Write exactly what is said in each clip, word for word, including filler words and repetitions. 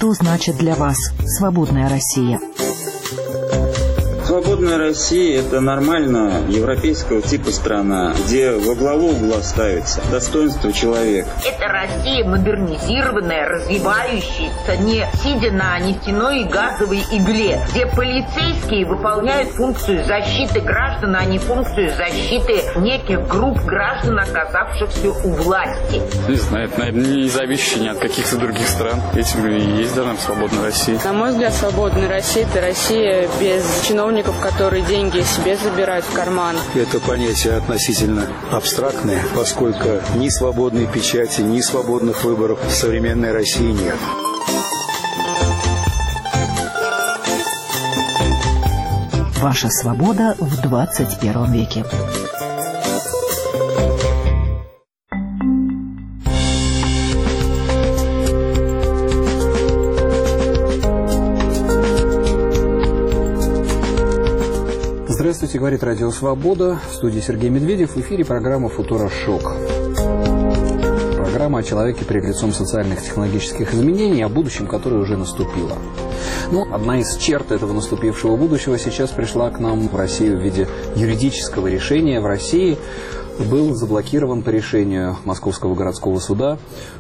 Что значит для вас свободная Россия? Свободная Россия – это нормально европейского типа страна, где во главу угла ставится достоинство человека. Это Россия модернизированная, развивающаяся, не сидя на нефтяной и газовой игле, где полицейские выполняют функцию защиты граждан, а не функцию защиты неких групп граждан, оказавшихся у власти. Не знаю, это, наверное, не зависящее ни от каких-то других стран. Этим и есть должна быть свободная Россия. На мой взгляд, свободная Россия – это Россия без чиновников, которые деньги себе забирают в карман. Это понятие относительно абстрактное, поскольку ни свободной печати, ни свободных выборов в современной России нет. Ваша свобода в двадцать первом веке. Здравствуйте, говорит Радио Свобода. В студии Сергей Медведев. В эфире программа «Футура Шок». Программа о человеке перед лицом социальных и технологических изменений, о будущем, которое уже наступило. Ну, одна из черт этого наступившего будущего сейчас пришла к нам в Россию в виде юридического решения. В России был заблокирован по решению Московского городского суда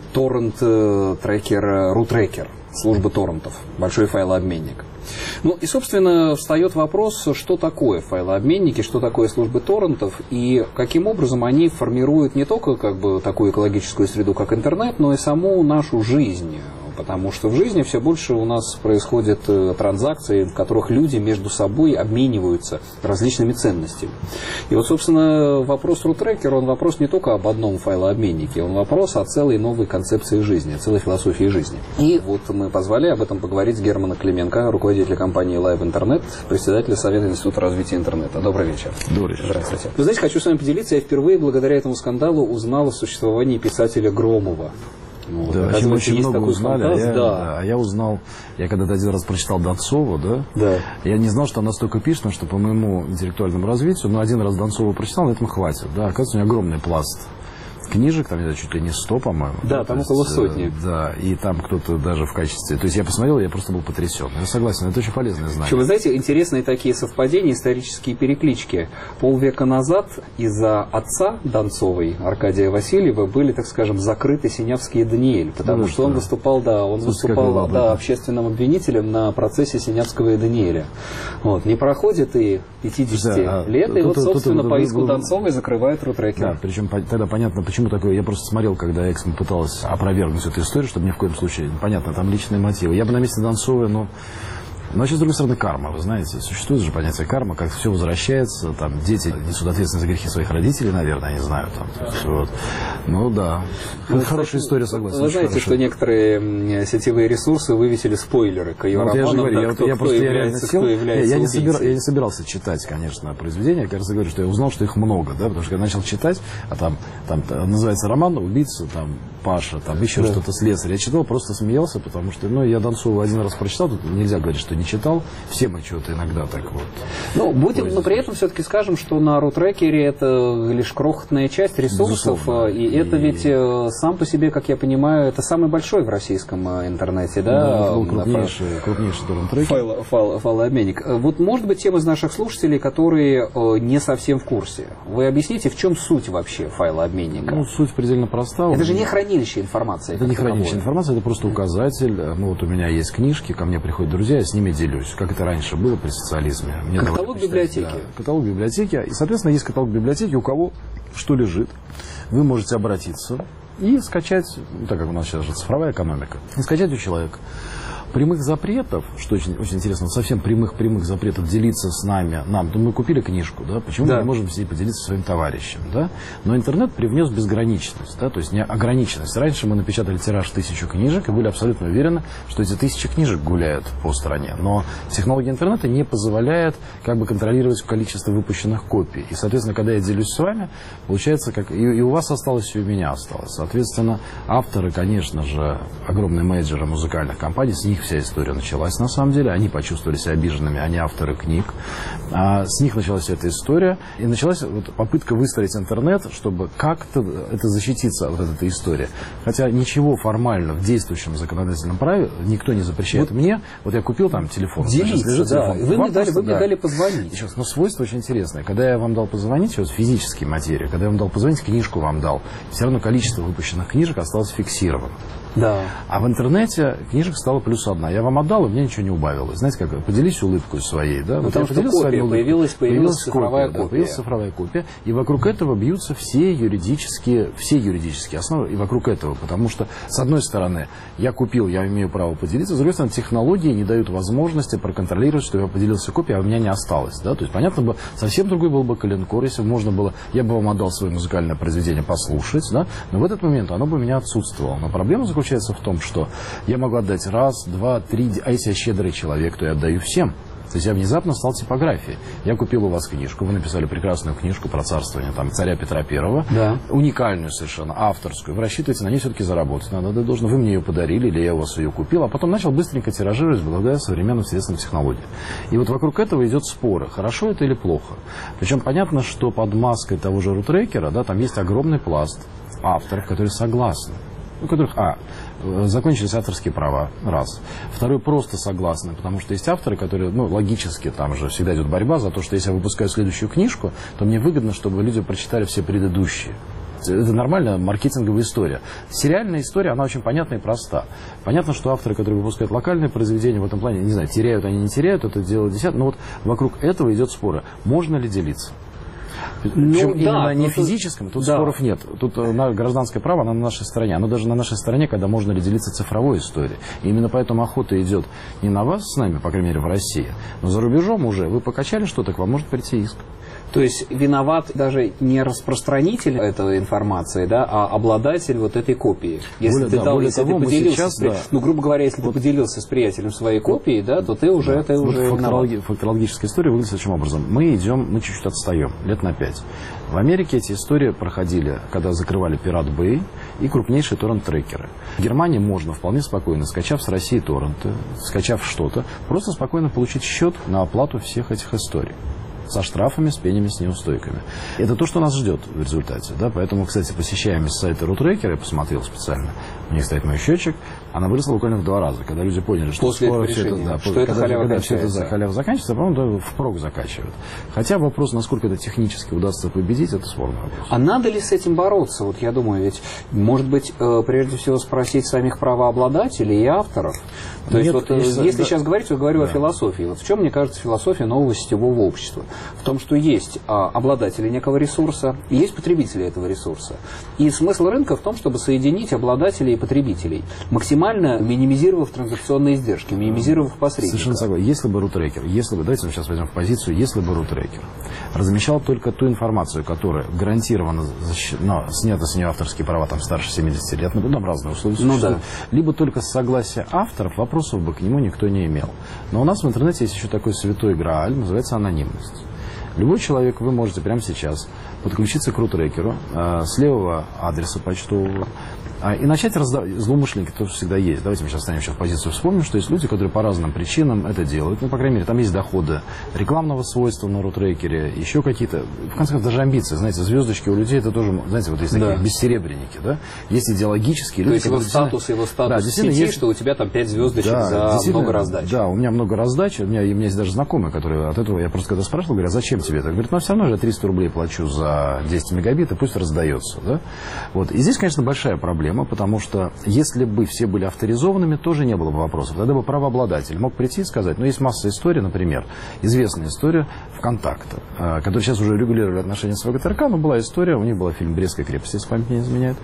торрент-трекер RuTracker, служба торрентов, большой файлообменник. Ну и, собственно, встает вопрос, что такое файлообменники, что такое службы торрентов и каким образом они формируют не только как бы такую экологическую среду, как интернет, но и саму нашу жизнь. Потому что в жизни все больше у нас происходят транзакции, в которых люди между собой обмениваются различными ценностями. И вот, собственно, вопрос RuTracker, он вопрос не только об одном файлообменнике, он вопрос о целой новой концепции жизни, о целой философии жизни. И вот мы позвали об этом поговорить с Германом Клименко, руководителем компании Live Internet, председателя Совета Института развития интернета. Добрый вечер. Добрый вечер. Здравствуйте. Вы знаете, хочу с вами поделиться, я впервые благодаря этому скандалу узнал о существовании писателя Громова. Ну, да, очень, очень много узнали, а я, да. Да, а я узнал, я когда-то один раз прочитал Донцова, да, да, я не знал, что она настолько пишет, что по моему интеллектуальному развитию, но один раз Донцова прочитал, на этом хватит, да, оказывается, у меня огромный пласт книжек, там, чуть ли не сто, по-моему. Да, там около сотни. Да, и там кто-то даже в качестве... То есть я посмотрел, я просто был потрясен. Я согласен, это очень полезное знание. Вы знаете, интересные такие совпадения, исторические переклички. Полвека назад из-за отца Донцовой, Аркадия Васильева, были, так скажем, закрыты Синявский и Даниэль, потому ну, что, что он выступал, да, он Слушайте, выступал да, общественным обвинителем на процессе Синявского и Даниэля. Вот. Не проходит и пятьдесят да, лет, а и вот, собственно, тут, по иску тут, Донцовой закрывают RuTracker. Да, причем тогда понятно, почему Почему такое? Я просто смотрел, когда Эксмо пыталась опровергнуть эту историю, чтобы ни в коем случае, понятно, там личные мотивы. Я бы на месте Донцовой, но... Но вообще, с другой стороны, карма, вы знаете, существует же понятие карма, как все возвращается, там, дети несут ответственность за грехи своих родителей, наверное, я не знаю, там, то есть, вот. Ну, да. Ну, хорошая история, согласен. Вы знаете, хорошо. Что некоторые сетевые ресурсы вывесили спойлеры к ее вот романам, я же говорю, да, я, кто, я кто просто является, я, сел, я, я, не собира, я не собирался читать, конечно, произведения, я, кажется, говорю, что я узнал, что их много, да, потому что я начал читать, а там, там называется роман «Убийца», там, Паша, там, еще да. что-то, слесарь. Я читал, просто смеялся, потому что, ну, я Донцову один раз прочитал, тут нельзя говорить, что не читал, все мы чего-то иногда так вот. Ну, будем, но при этом все-таки скажем, что на RuTracker'е это лишь крохотная часть ресурсов, Безусловно. и это и... ведь сам по себе, как я понимаю, это самый большой в российском интернете, да? Да, крупнейший, крупнейший файл, файл, файлообменник. Вот, может быть, тем из наших слушателей, которые не совсем в курсе, вы объясните, в чем суть вообще файлообменника? Ну, суть предельно проста. Это же не хранилище информации. Это не хранилище информации, это просто указатель. Ну, вот у меня есть книжки, ко мне приходят друзья, я с ними делюсь. Как это раньше было при социализме. Мне каталог библиотеки. Да, каталог библиотеки. И, соответственно, есть каталог библиотеки, у кого что лежит. Вы можете обратиться и скачать, ну, так как у нас сейчас же цифровая экономика, и скачать у человека. Прямых запретов, что очень, очень интересно, совсем прямых-прямых запретов делиться с нами, нам, то мы купили книжку, да, почему да. мы не можем с ней поделиться со своим товарищем, да? Но интернет привнес безграничность, да, то есть не ограниченность. Раньше мы напечатали тираж тысячу книжек и были абсолютно уверены, что эти тысячи книжек гуляют по стране. Но технология интернета не позволяет как бы контролировать количество выпущенных копий. И, соответственно, когда я делюсь с вами, получается, как и, и у вас осталось, и у меня осталось. Соответственно, авторы, конечно же, огромные менеджеры музыкальных компаний, с них вся история началась, на самом деле. Они почувствовали себя обиженными, они авторы книг. А с них началась вся эта история. И началась вот попытка выстроить интернет, чтобы как-то это защититься от этой истории. Хотя ничего формально в действующем законодательном праве никто не запрещает вот мне. Вот я купил там телефон. Делиться, лежит да. телефон. Вы, мне дали, вы да. мне дали позвонить. Сейчас, но свойство очень интересное. Когда я вам дал позвонить, вот физические материи, когда я вам дал позвонить, книжку вам дал, все равно количество выпущенных книжек осталось фиксировано. Да. А в интернете книжек стало плюс одна. Я вам отдал, и мне ничего не убавилось. Знаете, как поделись улыбкой своей, да? Вот потому что копия, появилась, появилась цифровая копия. Да, появилась цифровая копия. И вокруг этого бьются все юридические, все юридические основы, и вокруг этого. Потому что, с одной стороны, я купил, я имею право поделиться, с другой стороны, технологии не дают возможности проконтролировать, что я поделился копией, а у меня не осталось. Да? То есть, понятно, бы, совсем другой был бы коленкор, если бы можно было, я бы вам отдал свое музыкальное произведение послушать, да? Но в этот момент оно бы у меня отсутствовало. Но проблема заключается в том, что я могу отдать раз, два, три, а если я щедрый человек, то я отдаю всем. То есть я внезапно стал типографией. Я купил у вас книжку, вы написали прекрасную книжку про царствование там, царя Петра Первого, да. Уникальную совершенно, авторскую. Вы рассчитываете на нее все-таки заработать. Надо, вы, должны, вы мне ее подарили, или я у вас ее купил, а потом начал быстренько тиражировать благодаря современным средствам технологий. И вот вокруг этого идет споры, хорошо это или плохо. Причем понятно, что под маской того же рутрекера, да, там есть огромный пласт авторов, которые согласны. У которых, а, закончились авторские права, раз. Второй, просто согласны, потому что есть авторы, которые, ну, логически, там же всегда идет борьба за то, что если я выпускаю следующую книжку, то мне выгодно, чтобы люди прочитали все предыдущие. Это нормальная маркетинговая история. Сериальная история, она очень понятна и проста. Понятно, что авторы, которые выпускают локальные произведения, в этом плане, не знаю, теряют они, не теряют, это дело десятое, но вот вокруг этого идет споры. Можно ли делиться? Ну, Причем да, именно не тут, физическом, тут да. споров нет. Тут на гражданское право, оно на нашей стороне. Оно даже на нашей стороне, когда можно ли делиться цифровой историей. И именно поэтому охота идет не на вас с нами, по крайней мере, в России, но за рубежом уже. Вы покачали что-то, к вам может прийти иск. То есть виноват даже не распространитель этой информации, да, а обладатель вот этой копии. Если более, ты, да, дал, более если того, ты поделился, сейчас, с, при... да. ну, грубо говоря, если вот. ты поделился с приятелем своей копией, да, то ты уже, да. ты вот уже фактологи... фактологическая история выглядит следующим образом. Мы идем, мы чуть-чуть отстаем, лет на пять. В Америке эти истории проходили, когда закрывали Pirate Bay и крупнейшие торрент-трекеры. В Германии можно вполне спокойно, скачав с России торренты, скачав что-то, просто спокойно получить счет на оплату всех этих историй. Со штрафами, с пенями, с неустойками. Это то, что нас ждет в результате. Да? Поэтому, кстати, посещаемость сайта рутрекера, я посмотрел специально, у них стоит мой счетчик, она выросла буквально в два раза. Когда люди поняли, что после скоро все это, да, что когда, это халява когда все это заканчивается. халява заканчивается, по-моему, впрок закачивают. Хотя вопрос, насколько это технически удастся победить, это спорный вопрос. А надо ли с этим бороться? Вот я думаю, ведь, может быть, прежде всего спросить самих правообладателей и авторов. То Нет, есть, вот, конечно, если да. сейчас говорить, я говорю да. о философии. Вот в чем, мне кажется, философия нового сетевого общества? В том, что есть а, обладатели некого ресурса, и есть потребители этого ресурса. И смысл рынка в том, чтобы соединить обладателей и потребителей, максимально минимизировав транзакционные издержки, минимизировав посредника. Совершенно согласен. Если бы рутрекер, если бы, давайте мы сейчас возьмем в позицию, если бы рутрекер размещал только ту информацию, которая гарантированно защищ... ну, снята с нее авторские права там старше семидесяти лет, ну, там разные условия ну, существуют, да. либо только с согласия авторов, вопросов бы к нему никто не имел. Но у нас в интернете есть еще такой святой грааль, называется анонимность. Любой человек, вы можете прямо сейчас подключиться к рутрекеру э, с левого адреса почтового э, и начать раздавать. Злоумышленники тоже всегда есть. Давайте мы сейчас станем сейчас позицию вспомним, что есть люди, которые по разным причинам это делают. Ну, по крайней мере, там есть доходы рекламного свойства на рутрекере, еще какие-то, в конце концов, даже амбиции. Знаете, звездочки у людей, это тоже, знаете, вот есть такие да. бессеребренники, да? Есть идеологические люди. То есть его статус, его статус да, в сети, есть... что у тебя там пять звездочек да, за много раздач. Да, у меня много раздач. У меня, у меня есть даже знакомые, которые от этого, я просто когда спрашивал, говорят, зачем тебе это? Говорит, ну все равно я триста рублей плачу за десять мегабит, и пусть раздается. Да? Вот. И здесь, конечно, большая проблема, потому что если бы все были авторизованными, тоже не было бы вопросов. Тогда бы правообладатель мог прийти и сказать, ну есть масса историй, например, известная история ВКонтакта, которая сейчас уже регулировали отношения с ВГТРК, но была история, у них был фильм «Брестская крепость», если память не изменяет.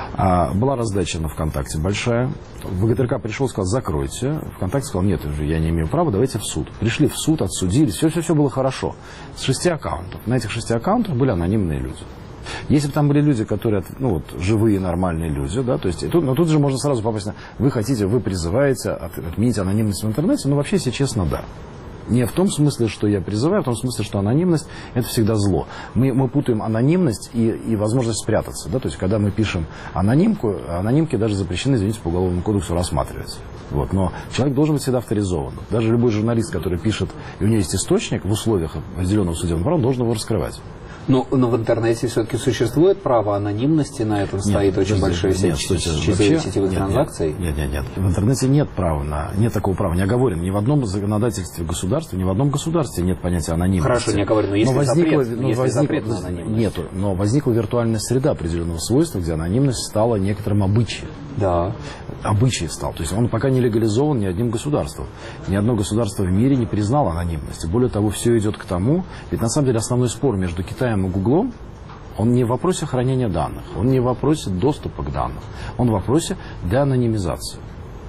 Была раздача на ВКонтакте большая. ВГТРК пришел, сказал, закройте. ВКонтакте сказал, нет, я не имею права, давайте в суд. Пришли в суд, отсудились, все-все-все было хорошо. С шести аккаунтов. На этих шести аккаунтах были анонимные люди. Если бы там были люди, которые, ну вот, живые, нормальные люди, да, то есть, тут, но тут же можно сразу попасть на, вы хотите, вы призываете от, отменить анонимность в интернете, ну, вообще, если честно, да. Не в том смысле, что я призываю, а в том смысле, что анонимность – это всегда зло. Мы, мы путаем анонимность и, и возможность спрятаться. Да? То есть, когда мы пишем анонимку, анонимки даже запрещены, извините, по Уголовному кодексу рассматривать. Вот. Но человек должен быть всегда авторизован. Даже любой журналист, который пишет, и у него есть источник в условиях разделенного судебного права, он должен его раскрывать. Но, но в интернете все-таки существует право анонимности, на этом стоит нет, очень большая сеть сетевых транзакций. Нет, нет, нет. В интернете нет права на, нет такого права, не оговорено. Ни в одном законодательстве государства, ни в одном государстве нет понятия анонимности. Хорошо, не оговорено, но если но возникла, запрет, но если возникла, запрет на анонимность. Нету, но возникла виртуальная среда определенного свойства, где анонимность стала некоторым обычаем. Да. Обычай стал. То есть он пока не легализован ни одним государством. Ни одно государство в мире не признало анонимность. Более того, все идет к тому, ведь на самом деле основной спор между Китаем и Гуглом, он не в вопросе хранения данных, он не в вопросе доступа к данным, он в вопросе деанонимизации.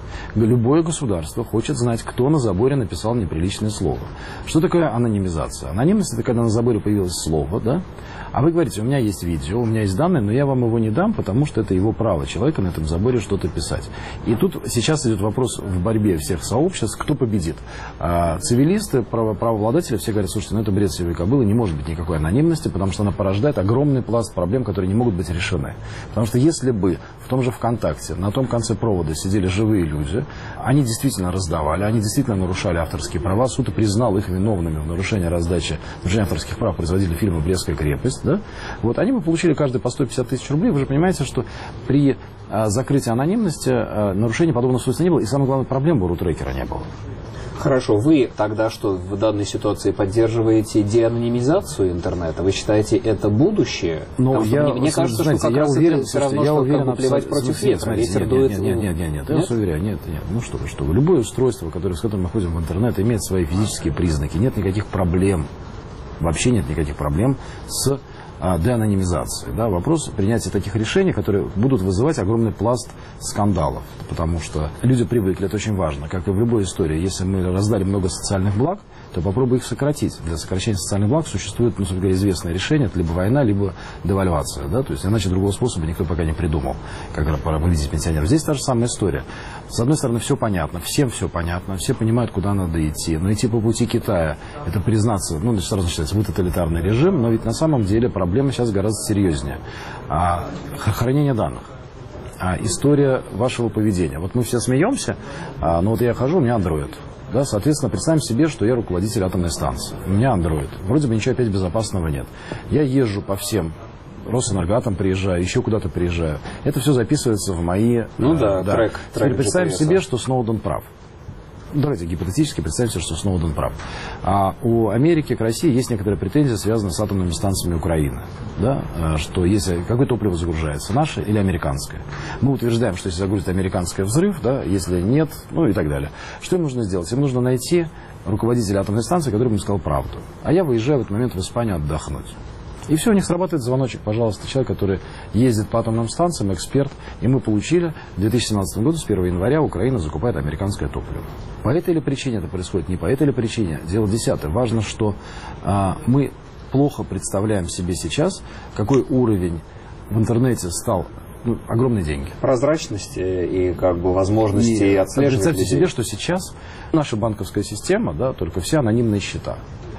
Любое государство хочет знать, кто на заборе написал неприличное слово. Что такое анонимизация? Анонимность – это когда на заборе появилось слово, да? А вы говорите, у меня есть видео, у меня есть данные, но я вам его не дам, потому что это его право человека на этом заборе что-то писать. И тут сейчас идет вопрос в борьбе всех сообществ, кто победит. А, цивилисты, право, правообладатели, все говорят, слушайте, ну это бред сивой кобылы, не может быть никакой анонимности, потому что она порождает огромный пласт проблем, которые не могут быть решены. Потому что если бы в том же ВКонтакте на том конце провода сидели живые люди, они действительно раздавали, они действительно нарушали авторские права, суд признал их виновными в нарушении раздачи нарушения авторских прав, производили фильмы «Брестская крепость», да? Вот, они бы получили каждый по сто пятьдесят тысяч рублей. Вы же понимаете, что при а, закрытии анонимности а, нарушений подобного свойства не было. И самое главное, проблем бы рутрекера не было. Хорошо, вы тогда что в данной ситуации поддерживаете деанонимизацию интернета? Вы считаете, это будущее? Но я, мне, мне кажется, знаете, что как я раз уверен, это все равно, я что уверен, как бы плевать против ветра. Нет, Ветер нет, дует... нет, нет, нет, нет, нет, я вас уверяю, нет, нет, ну что вы, что вы. Любое устройство, которое, с которым мы ходим в интернет, имеет свои физические признаки, нет никаких проблем, вообще нет никаких проблем с деанонимизации. Да, вопрос принятия таких решений, которые будут вызывать огромный пласт скандалов. Потому что люди привыкли, это очень важно. Как и в любой истории, если мы раздали много социальных благ, то попробуй их сократить. Для сокращения социальных благ существует, ну, собственно говоря, известное решение. Это либо война, либо девальвация. Да? То есть, иначе другого способа никто пока не придумал, как выглядеть пенсионеров. Здесь та же самая история. С одной стороны, все понятно, всем все понятно, все понимают, куда надо идти. Но идти по пути Китая, это признаться, ну, сразу считается, вы тоталитарный режим, но ведь на самом деле проблема сейчас гораздо серьезнее. А, хранение данных. А, история вашего поведения. Вот мы все смеемся, а, но вот я хожу, у меня Android. Да, соответственно, представим себе, что я руководитель атомной станции. У меня Android. Вроде бы ничего опять безопасного нет. Я езжу по всем Росэнергатом, приезжаю, еще куда-то приезжаю. Это все записывается в мои... Ну э, да, да. трек. Теперь трек представим себе, что Сноуден прав. Давайте гипотетически представим себе, что Сноуден прав. А у Америки к России есть некоторые претензии, связанные с атомными станциями Украины. Да? Что если какое топливо загружается, наше или американское. Мы утверждаем, что если загрузит американское, взрыв, да? Если нет, ну и так далее. Что им нужно сделать? Им нужно найти руководителя атомной станции, который бы им сказал правду. А я выезжаю в этот момент в Испанию отдохнуть. И все, у них срабатывает звоночек, пожалуйста, человек, который ездит по атомным станциям, эксперт. И мы получили в две тысячи семнадцатом году, с первого января, Украина закупает американское топливо. По этой или причине это происходит, не по этой или причине. Дело десятое. Важно, что а, мы плохо представляем себе сейчас, какой уровень в интернете стал. Ну, огромные деньги. Прозрачности и как бы возможности и отслеживания. Представьте себе, что сейчас наша банковская система, да, только все анонимные счета.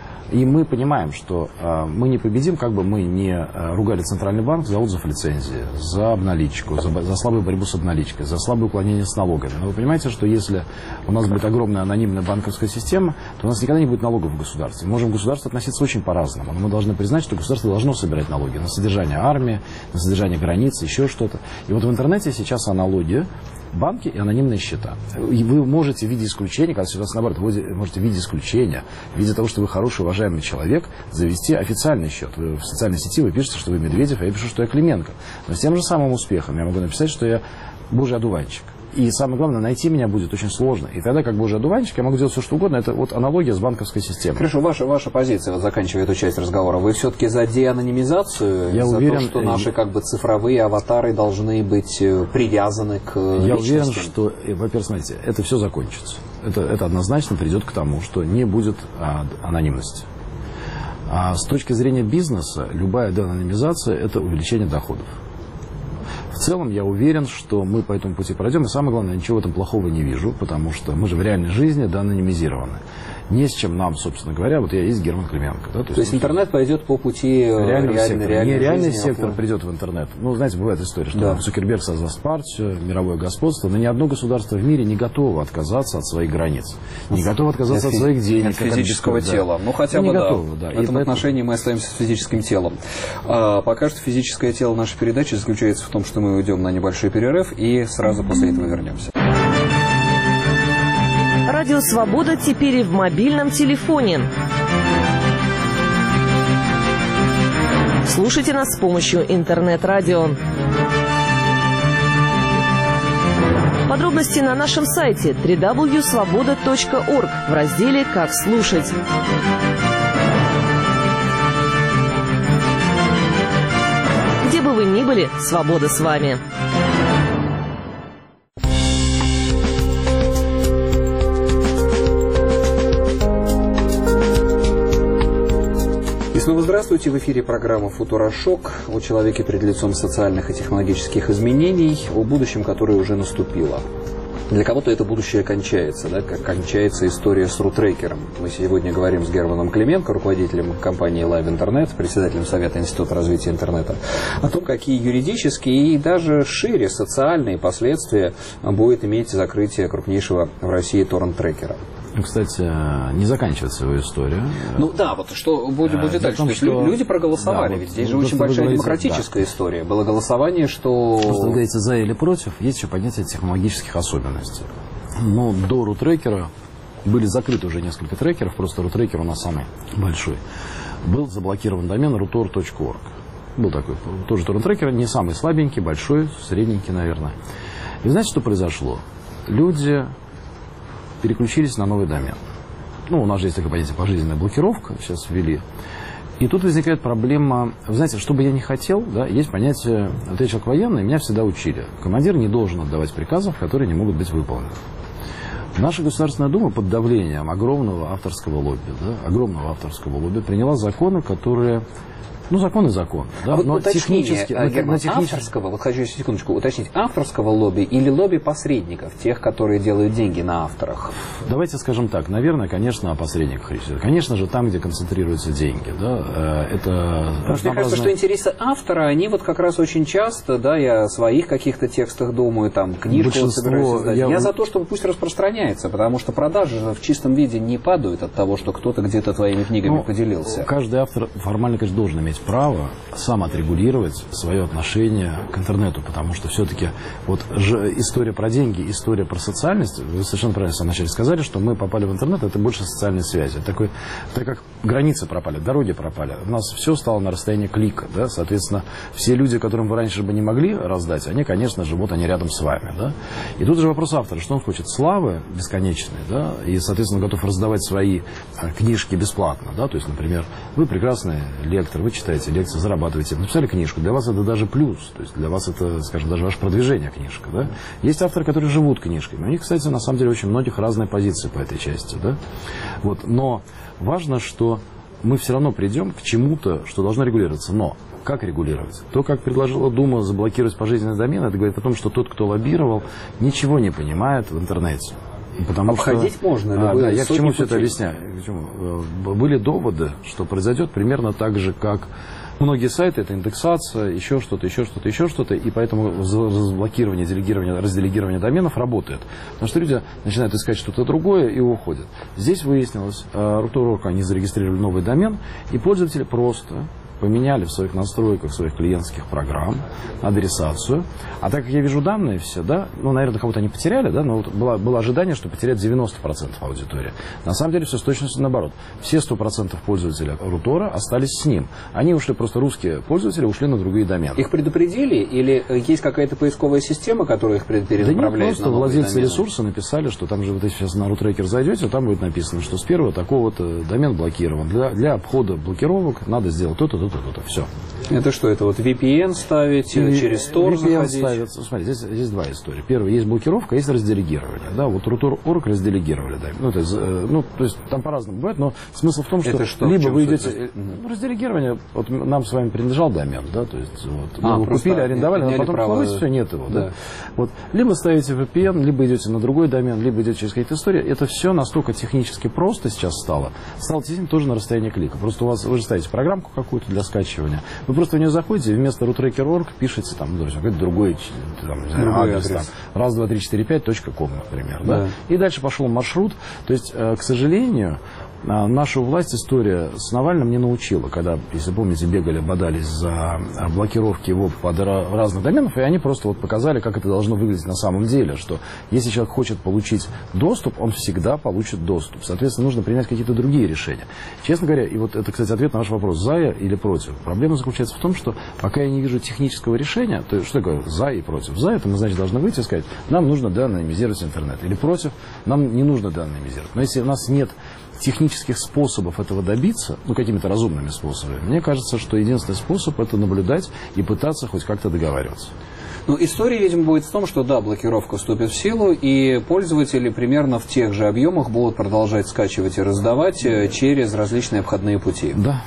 И мы понимаем, что э, мы не победим, как бы мы не э, ругали Центральный банк за отзыв лицензии, за обналичку, за, за слабую борьбу с обналичкой, за слабое уклонение с налогами. Но вы понимаете, что если у нас будет огромная анонимная банковская система, то у нас никогда не будет налогов в государстве. Мы можем к государству относиться очень по-разному. Но мы должны признать, что государство должно собирать налоги на содержание армии, на содержание границ, еще что-то. И вот в интернете сейчас аналогия. Банки и анонимные счета. И вы можете в виде исключения, когда ситуация наоборот, вы можете в виде исключения, в виде того, что вы хороший, уважаемый человек, завести официальный счет. Вы в социальной сети вы пишете, что вы Медведев, а я пишу, что я Клименко. Но с тем же самым успехом я могу написать, что я Божий одуванчик. И самое главное, найти меня будет очень сложно. И тогда, как Божий одуванчик, я могу делать все, что угодно. Это вот аналогия с банковской системой. Хорошо, ваша, ваша позиция, вот заканчивая эту часть разговора, вы все-таки за деанонимизацию? Я за уверен, то, что наши как бы цифровые аватары должны быть привязаны к Я личности? уверен, что, во-первых, смотрите, это все закончится. Это, это однозначно придет к тому, что не будет а, анонимности. А с точки зрения бизнеса, любая деанонимизация – это увеличение доходов. В целом, я уверен, что мы по этому пути пройдем. И самое главное, ничего в этом плохого не вижу, потому что мы же в реальной жизни деанонимизированы. не с чем нам, собственно говоря, вот я есть Герман Клименко. Да, то, то есть, есть интернет пойдет по пути реального реальной, сектора. реальной Не реальный жизни, сектор а... придет в интернет. Ну, знаете, бывает история, что да. Цукерберг создаст партию, мировое господство, но ни одно государство в мире не готово отказаться от своих границ, не готово отказаться от, от своих денег. От физического тела. Да. Ну, хотя ну, бы, не да. готово, да. В этом и отношении поэтому... мы остаемся с физическим телом. А, пока что физическое тело нашей передачи заключается в том, что мы уйдем на небольшой перерыв и сразу после этого вернемся. Радио «Свобода» теперь и в мобильном телефоне. Слушайте нас с помощью интернет-радио. Подробности на нашем сайте дабл ю дабл ю дабл ю точка свобода точка орг в разделе «Как слушать». Где бы вы ни были, свобода с вами. И снова здравствуйте. В эфире программа «Футурошок» о человеке перед лицом социальных и технологических изменений, о будущем, которое уже наступило. Для кого-то это будущее кончается, да, как кончается история с рутрекером. Мы сегодня говорим с Германом Клименко, руководителем компании Live Internet, председателем Совета Института развития интернета, о том, какие юридические и даже шире социальные последствия будет иметь закрытие крупнейшего в России торрент-трекера. Кстати, не заканчивается его история. Ну да, вот что будет, будет дальше. Том, что... Люди проголосовали, да, ведь вот, здесь же очень большая говорите, демократическая да. история. Было голосование, что... Просто вы говорите за или против, есть еще понятие технологических особенностей. Но до рутрекера были закрыты уже несколько трекеров, просто рутрекер у нас самый большой. Был заблокирован домен руtor точка орг. Был такой, тоже торрент-трекер, не самый слабенький, большой, средненький, наверное. И знаете, что произошло? Люди... переключились на новый домен. Ну, у нас же есть такое понятие пожизненная блокировка, сейчас ввели. И тут возникает проблема, вы знаете, что бы я ни хотел, да, есть понятие, вот я человек военный, меня всегда учили. Командир не должен отдавать приказов, которые не могут быть выполнены. Наша Государственная Дума под давлением огромного авторского лобби, да, огромного авторского лобби приняла законы, которые... Ну, закон и закон. Да? А вот но уточнение, технически, Герман, на технически... авторского, вот хочу секундочку уточнить, авторского лобби или лобби посредников, тех, которые делают деньги на авторах? Давайте скажем так, наверное, конечно, о посредниках речь идет. Конечно же, там, где концентрируются деньги, да, это... Потому что мне кажется, что интересы автора, они вот как раз очень часто, да, я о своих каких-то текстах думаю, там, книжку вот собираюсь издать. Я... я за то, чтобы пусть распространяется, потому что продажи в чистом виде не падают от того, что кто-то где-то твоими книгами ну, поделился. Каждый автор формально, конечно, должен иметь право сам отрегулировать свое отношение к интернету, потому что все-таки вот же история про деньги, история про социальность, вы совершенно правильно в самом начале сказали, что мы попали в интернет, это больше социальные связи. Это такой, так как границы пропали, дороги пропали, у нас все стало на расстоянии клика, да, соответственно, все люди, которым вы раньше бы не могли раздать, они, конечно же, вот они рядом с вами, да. И тут же вопрос автора, что он хочет? Славы бесконечной, да, и, соответственно, готов раздавать свои книжки бесплатно, да, то есть, например, вы прекрасный лектор, вы читаете лекции, зарабатываете, написали книжку, для вас это даже плюс, то есть для вас это, скажем, даже ваше продвижение книжка, да. Есть авторы, которые живут книжками, у них, кстати, на самом деле очень многих разные позиции по этой части, да. Вот, но важно, что мы все равно придем к чему-то, что должно регулироваться, но как регулировать? То, как предложила Дума заблокировать пожизненный домен, это говорит о том, что тот, кто лоббировал, ничего не понимает в интернете. Потому Обходить что, можно. А, да, я к чему все это объясняю? Были доводы, что произойдет примерно так же, как многие сайты, это индексация, еще что-то, еще что-то, еще что-то, и поэтому заблокирование, делегирование, разделегирование доменов работает. Потому что люди начинают искать что-то другое и уходят. Здесь выяснилось, руtor точка орг, они зарегистрировали новый домен, и пользователи просто поменяли в своих настройках, в своих клиентских программ адресацию. А так как я вижу данные все, да, ну, наверное, кого-то они потеряли, да, но вот было, было ожидание, что потерять девяносто процентов аудитории. На самом деле все с точностью наоборот. Все сто процентов пользователей Рутора остались с ним. Они ушли, просто русские пользователи ушли на другие домены. Их предупредили или есть какая-то поисковая система, которая их перенаправляет? Да нет, просто на владельцы домены? Ресурса написали, что там же, вот если сейчас на рутрекер зайдете, там будет написано, что с первого такого-то домен блокирован. Для, для обхода блокировок надо сделать то-то, то-то, то-то, то-то, все. Это что, это вот ви пи эн ставить, и через Tor заходить? Ставится. Смотри, здесь, здесь два истории. Первая, есть блокировка, есть разделегирование. Да, вот Rotor точка орг разделегировали. Да. Ну, то есть, ну, то есть там по-разному бывает, но смысл в том, что, что либо вы идете... Ну, разделегирование, вот нам с вами принадлежал домен, да, то есть вот, а, мы его купили, арендовали, но потом право... все, нет его. Да. Да. Вот, либо ставите ви пи эн, либо идете на другой домен, либо идете через какие-то истории. Это все настолько технически просто сейчас стало. Стало действительно тоже на расстоянии клика. Просто у вас, вы же ставите программку какую-то для скачивания. Вы просто в нее заходите, вместо roottracker точка орг пишете там, ну, какой-то другой, там, не знаю, адрес, адрес. Там, раз, два, три, четыре, пять точка ком, например. Да? Да. И дальше пошел маршрут. То есть, э, к сожалению, нашу власть история с Навальным не научила, когда, если помните, бегали, бодались за блокировки его под разных доменов, и они просто вот показали, как это должно выглядеть на самом деле, что если человек хочет получить доступ, он всегда получит доступ. Соответственно, нужно принять какие-то другие решения. Честно говоря, и вот это, кстати, ответ на ваш вопрос, за или против. Проблема заключается в том, что пока я не вижу технического решения, то что такое за и против? За это мы, значит, должны выйти и сказать, нам нужно деанонимизировать интернет. Или против, нам не нужно деанонимизировать. Но если у нас нет технических способов этого добиться, ну, какими-то разумными способами, мне кажется, что единственный способ это наблюдать и пытаться хоть как-то договариваться. Ну, история, видимо, будет в том, что, да, блокировка вступит в силу, и пользователи примерно в тех же объемах будут продолжать скачивать и раздавать через различные обходные пути. Да.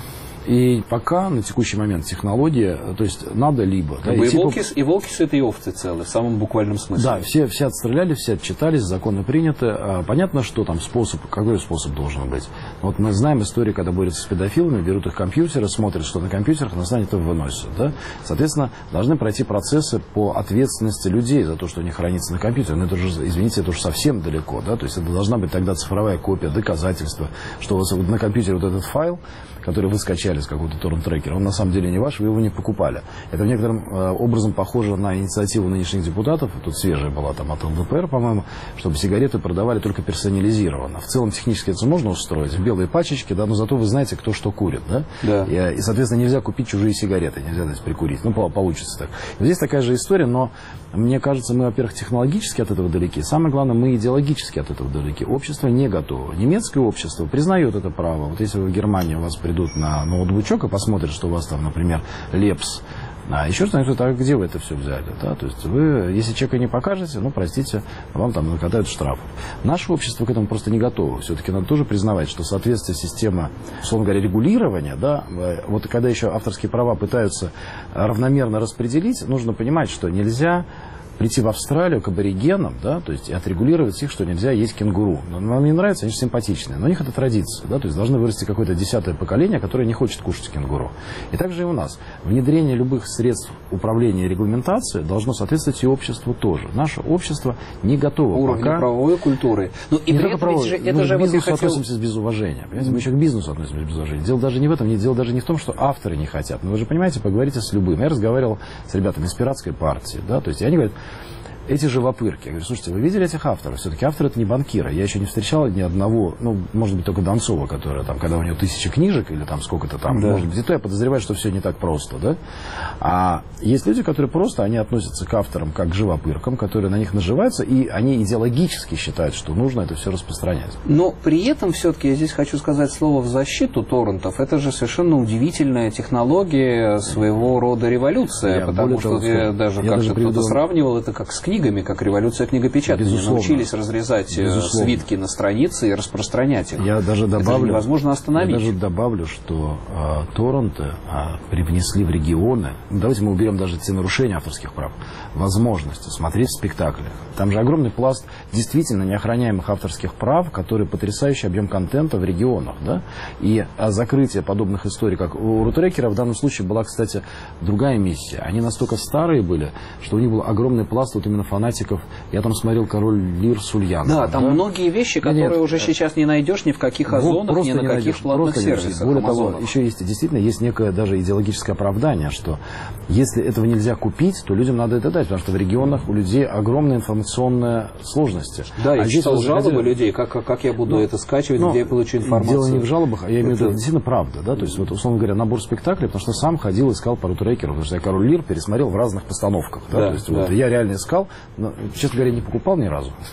И пока на текущий момент технология, то есть надо либо... Да, и, и, волки, типа... и волки это и овцы целы, в самом буквальном смысле. Да, все, все отстреляли, все отчитались, законы приняты. Понятно, что там способ, какой способ должен быть. Вот мы знаем историю, когда борются с педофилами, берут их компьютеры, смотрят, что на компьютерах, на основании этого выносят. Да? Соответственно, должны пройти процессы по ответственности людей за то, что у них хранится на компьютере. Но это уже, извините, это уже совсем далеко. Да? То есть это должна быть тогда цифровая копия, доказательства, что у вас вот на компьютере вот этот файл, который вы скачали с какого-то торрент-трекера, он на самом деле не ваш, вы его не покупали. Это некоторым э, образом похоже на инициативу нынешних депутатов, тут свежая была там от эл дэ пэ эр, по-моему, чтобы сигареты продавали только персонализированно. В целом технически это можно устроить, в белые пачечки, да, но зато вы знаете, кто что курит, да? Да. И, и, соответственно, нельзя купить чужие сигареты, нельзя дать прикурить. Ну, получится так. Вот здесь такая же история, но мне кажется, мы, во-первых, технологически от этого далеки, самое главное, мы идеологически от этого далеки. Общество не готово. Немецкое общество признает это право. Вот если вы в Германии у вас придут на ноутбучок и посмотрят, что у вас там, например, Лепс, а еще что-нибудь, а где вы это все взяли? Да? То есть вы, если человека не покажете, ну, простите, вам там накатают штрафов. Наше общество к этому просто не готово. Все-таки надо тоже признавать, что соответствие системы, условно говоря, регулирования, да, вот когда еще авторские права пытаются равномерно распределить, нужно понимать, что нельзя прийти в Австралию к аборигенам, да, то есть и отрегулировать их, что нельзя есть кенгуру. Нам не нравится, они же симпатичные, но у них это традиция, да, то есть должны вырасти какое-то десятое поколение, которое не хочет кушать кенгуру. И также и у нас. Внедрение любых средств управления и регламентации должно соответствовать и обществу тоже. Наше общество не готово уровень пока... правовой культуры. Ну, и не при этом правовой, же, это мы же к бизнесу вот хотел... относимся без уважения. Понимаете? Мы еще к бизнесу относимся без уважения. Дело даже не в этом, дело даже не в том, что авторы не хотят. Но вы же понимаете, поговорите с любым. Я разговаривал с ребятами из пиратской партии, да, то есть они говорят, эти живопырки. Я говорю, слушайте, вы видели этих авторов? Все-таки авторы это не банкиры. Я еще не встречал ни одного, ну, может быть, только Донцова, которая там, когда у нее тысяча книжек или там сколько-то там, да. Может быть, и то я подозреваю, что все не так просто, да? А есть люди, которые просто, они относятся к авторам как к живопыркам, которые на них наживаются, и они идеологически считают, что нужно это все распространять. Но при этом все-таки я здесь хочу сказать слово в защиту торрентов. Это же совершенно удивительная технология, своего рода революция, я потому что того, я даже я как-то приведу... кто-то сравнивал это как с книгами, как революция книгопечатания. Безусловно. Научились разрезать Безусловно. свитки на страницы и распространять их. Я даже добавлю, это невозможно остановить. Я даже добавлю, что э, торренты э, привнесли в регионы, ну, давайте мы уберем даже те нарушения авторских прав, возможности смотреть в спектаклях. Там же огромный пласт действительно неохраняемых авторских прав, которые потрясающий объем контента в регионах. Да? И а закрытие подобных историй, как у рутрекера, в данном случае была, кстати, другая миссия. Они настолько старые были, что у них был огромный пласт вот именно фанатиков. Я там смотрел «Король Лир» с Ульяновым. Да, там да? многие вещи, которые нет, уже сейчас не найдешь ни в каких озонах, ни на каких найдешь, платных сервисах. Более того, еще есть, действительно, есть некое даже идеологическое оправдание, что если этого нельзя купить, то людям надо это дать, потому что в регионах у людей огромные информационные сложности. Да, а я читал жалобы хотели... людей, как, как я буду ну, это скачивать, ну, где я получу информацию. Дело не в жалобах, а я имею в виду, это действительно правда. Да? То есть, вот, условно говоря, набор спектаклей, потому что сам ходил, искал по рутрекеру, потому что я «Король Лир» пересмотрел в разных постановках. Да? Да, то есть, да. вот, я реально искал, но, честно говоря, не покупал ни разу.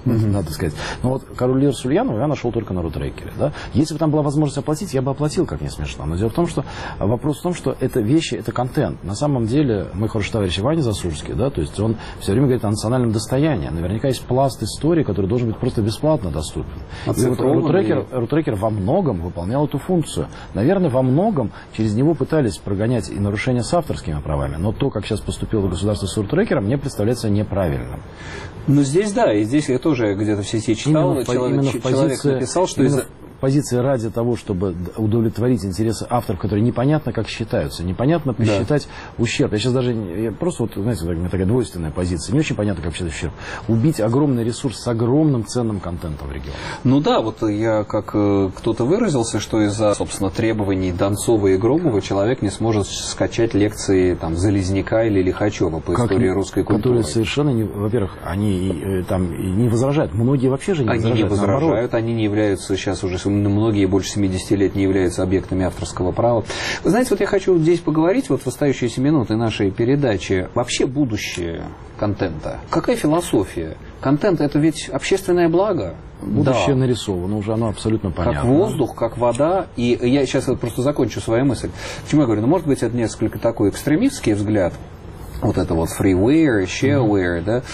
mm-hmm. надо сказать. Но вот «Король Лир» с Ульяновой я нашел только на рутрекере. Да? Если бы там была возможность оплатить, я бы оплатил, как не смешно. Но дело в том, что вопрос в том, что это вещи, это контент. На самом деле, мой хороший товарищ Ваня Засульский, да, то есть он все время говорит о национальном достоянии. Наверняка есть пласт истории, который должен быть просто бесплатно доступен. И вот рутрекер, рутрекер во многом выполнял эту функцию. Наверное, во многом через него пытались прогонять и нарушения с авторскими правами. Но то, как сейчас поступило государство с рутрекером, мне представляется неправильным. Ну, здесь да, и здесь я тоже где-то в сети читал, именно человек, именно в человек позиции, написал, что из-за... позиции ради того, чтобы удовлетворить интересы авторов, которые непонятно как считаются, непонятно посчитать да. ущерб. Я сейчас даже, я просто, вот, знаете, у меня такая двойственная позиция, не очень понятно, как считать ущерб. Убить огромный ресурс с огромным ценным контентом в регионе. Ну да, вот я, как э, кто-то выразился, что из-за, собственно, требований Донцова и Громова человек не сможет скачать лекции там Залезняка или Лихачева по как истории русской культуры. Которые совершенно, не, во-первых, они э, там не возражают. Многие вообще же не они возражают. Они не возражают, они не являются сейчас уже... Многие больше семидесяти лет не являются объектами авторского права. Вы знаете, вот я хочу здесь поговорить, вот в остающиеся минуты нашей передачи, вообще будущее контента. Какая философия? Контент – это ведь общественное благо. Будущее да. нарисовано уже, оно абсолютно понятно. Как воздух, как вода. И я сейчас вот просто закончу свою мысль. Почему я говорю? Ну, может быть, это несколько такой экстремистский взгляд. Вот это вот freeware, shareware, mm-hmm. да,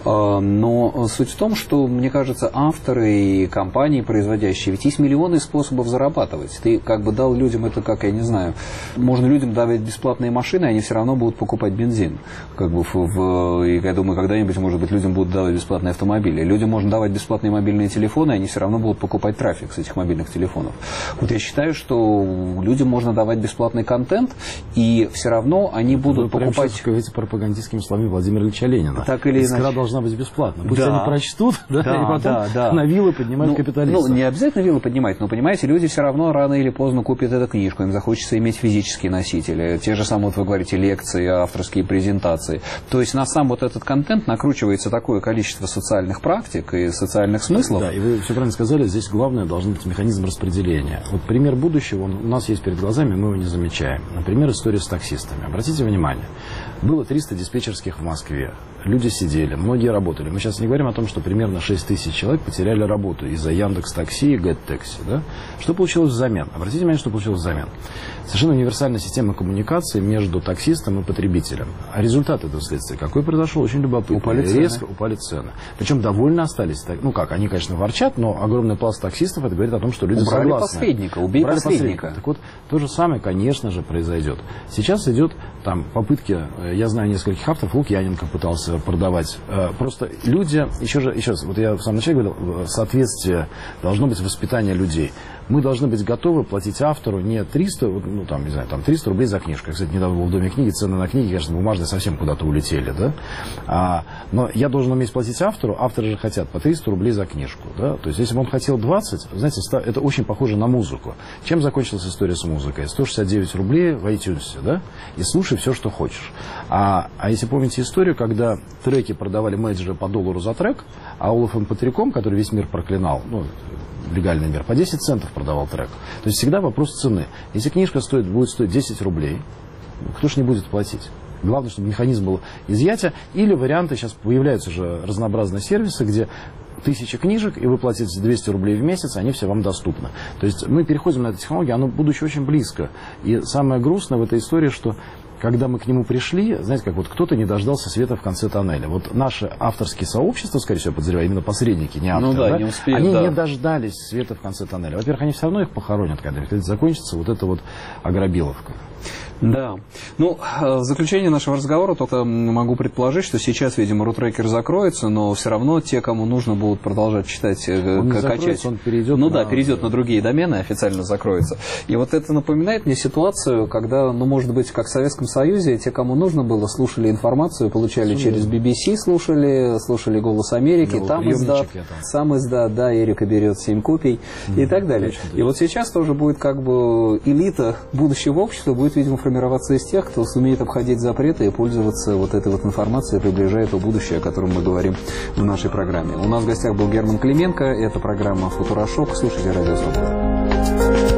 но суть в том, что, мне кажется, авторы и компании, производящие, ведь есть миллионы способов зарабатывать. Ты как бы дал людям это, как, я не знаю, можно людям давать бесплатные машины, они все равно будут покупать бензин. Как бы в, в, и я думаю, когда-нибудь, может быть, людям будут давать бесплатные автомобили. Людям можно давать бесплатные мобильные телефоны, они все равно будут покупать трафик с этих мобильных телефонов. Вот я считаю, что людям можно давать бесплатный контент, и все равно они будут Вы покупать... пропагандистскими словами Владимира Ильича Ленина. Так или иначе. Искра должна быть бесплатна. Пусть да. они прочтут, да, да, и потом да, да. на вилы поднимают ну, капиталистов. Ну, не обязательно вилы поднимать, но, понимаете, люди все равно рано или поздно купят эту книжку, им захочется иметь физические носители. Те же самые, вот вы говорите, лекции, авторские презентации. То есть на сам вот этот контент накручивается такое количество социальных практик и социальных смыслов. Да, и вы все правильно сказали, здесь главное должен быть механизм распределения. Вот пример будущего, он у нас есть перед глазами, мы его не замечаем. Например, история с таксистами. Обратите внимание, было триста диспетчерских в Москве. Люди сидели, многие работали. Мы сейчас не говорим о том, что примерно шесть тысяч человек потеряли работу из-за Яндекс.Такси и Гэт-Такси. Да? Что получилось взамен? Обратите внимание, что получилось взамен. Совершенно универсальная система коммуникации между таксистом и потребителем. А результат этого следствия какой произошел? Очень любопытный. Упали цены. Резко упали цены. Причем довольно остались. Ну как, они, конечно, ворчат, но огромный пласт таксистов это говорит о том, что люди убрали согласны. Посредника, убей убрали посредника. посредника. Так вот, то же самое, конечно же, произойдет. Сейчас идет там попытки, я знаю нескольких авторов, Лукьяненко пытался продавать. Просто люди, еще, же, еще раз, вот я в самом начале говорил, соответствие должно быть воспитание людей. Мы должны быть готовы платить автору не триста, ну там, не знаю, там триста рублей за книжку. Я, кстати, недавно был в Доме книги, цены на книги, конечно, бумажные совсем куда-то улетели, да. А, но я должен уметь платить автору, авторы же хотят по триста рублей за книжку, да. То есть, если бы он хотел двадцать, знаете, это очень похоже на музыку. Чем закончилась история с музыкой? сто шестьдесят девять рублей в iTunes, да, и слушай все, что хочешь. А, а если помните историю, когда треки продавали менеджеры по доллару за трек, а Олаф эм пэ три ком, который весь мир проклинал, ну, легальный мир, по десять центов продавал трек. То есть всегда вопрос цены. Если книжка стоит, будет стоить десять рублей, кто ж не будет платить? Главное, чтобы механизм был изъятия. Или варианты, сейчас появляются же разнообразные сервисы, где тысяча книжек, и вы платите двести рублей в месяц, они все вам доступны. То есть мы переходим на эту технологию, оно будущее очень близко. И самое грустное в этой истории, что когда мы к нему пришли, знаете, как вот кто-то не дождался света в конце тоннеля. Вот наши авторские сообщества, скорее всего, подозреваю, именно посредники, не авторы, ну да, да, не успеют, они да. не дождались света в конце тоннеля. Во-первых, они все равно их похоронят, когда закончится вот эта вот ограбиловка. Да. Ну, в заключение нашего разговора только могу предположить, что сейчас, видимо, рутрекер закроется, но все равно те, кому нужно будут продолжать читать, он качать. Закроется, он перейдет ну на... да, перейдет на другие домены, официально закроется. И вот это напоминает мне ситуацию, когда, ну, может быть, как в Советском Союзе, те, кому нужно было, слушали информацию, получали Слушали. через би би си, слушали, слушали «Голос Америки», да, там издат, сам издат, да, Эрика берет семь копий mm-hmm. и так далее. Точно, и вот сейчас тоже будет как бы элита будущего общества, будет, видимо, формироваться из тех, кто сумеет обходить запреты и пользоваться вот этой вот информацией, приближая то будущее, о котором мы говорим в нашей программе. У нас в гостях был Герман Клименко, это программа «Футурошок». Слушайте «Радио Свобода».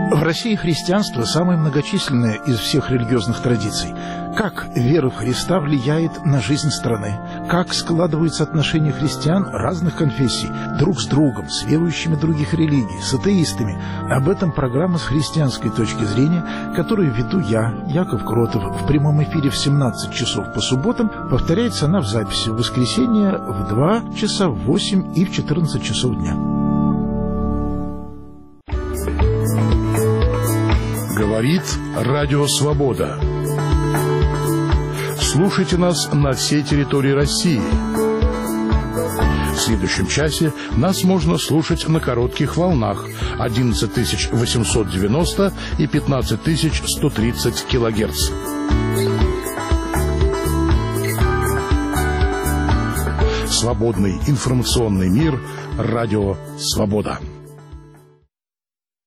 В России христианство самое многочисленное из всех религиозных традиций. Как вера в Христа влияет на жизнь страны? Как складываются отношения христиан разных конфессий друг с другом, с верующими других религий, с атеистами? Об этом программа с христианской точки зрения, которую веду я, Яков Кротов, в прямом эфире в семнадцать часов по субботам. Повторяется она в записи в воскресенье в два часа, в восемь и в четырнадцать часов дня. Говорит Радио Свобода. Слушайте нас на всей территории России. В следующем часе нас можно слушать на коротких волнах одиннадцать тысяч восемьсот девяносто и пятнадцать тысяч сто тридцать килогерц. Свободный информационный мир. Радио Свобода.